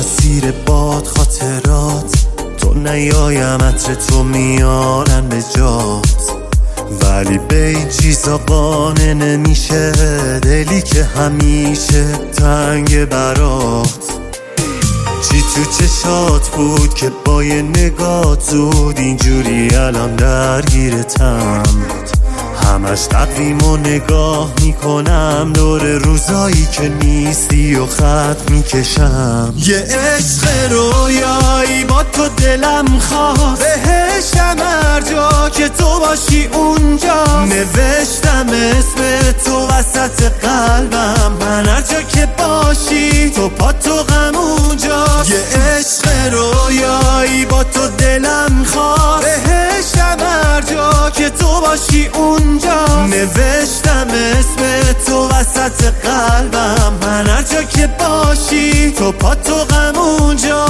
مسیر باد خاطرات، تو نیایم عطر تو میارن به جات، ولی به این چیزا قانع نمیشه دلی که همیشه تنگ برات. چی تو چشات بود که با یه نگاه زود اینجوری الان درگیرتم؟ همش تقویم و نگاه میکنم دور روزایی که نیستی و خط میکشم. یه عشق رویایی با تو دلم خواست، بهشم هر جا که تو باشی اونجا. نوشتم اسم تو وسط قلبم، من هر جا که باشی تو پا تو غم اونجا. یه عشق رویایی با تو دلم خواست، بهشم هر جا که تو باشی اونجا. نوشتم اسم تو وسط قلبم، من هر جا که باشی تو پا تو غم اونجا.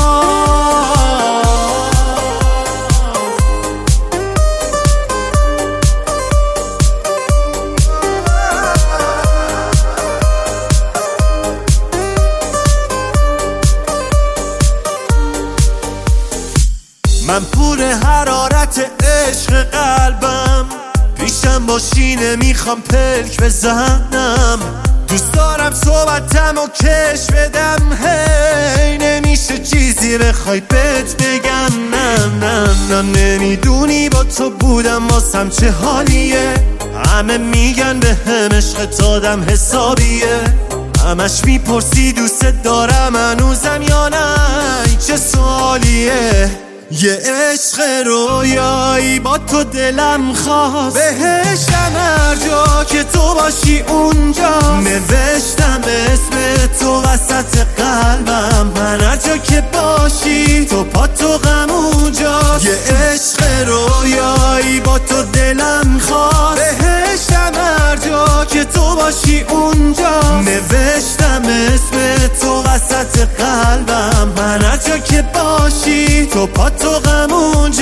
من پور حرارت عشق قلبم، پیشم باشی نمیخوام پلک بزنم. دوست دارم صحبتم و کش بدم، هی نمیشه چیزی بخوای بهت بگم. نه نمیدونی با تو بودم واسم چه حالیه. همه میگن به هم عشقت آدم حسابیه، همش میپرسی دوست دارم هنوزم یا نه، این چه سوالیه. یه عشق رویایی با تو دلم خواست، بهشم هر جا که تو باشی اونجا. نوشتم اسم تو وسط قلبم، من هر جا که باشی تو پا تو غم اونجا. یه عشق رویایی با تو دلم خواست، بهشم هر جا که تو باشی اونجا. نوشتم اسم تو وسط قلبم، من هر جا که باشی تو پا تو غم اونجا.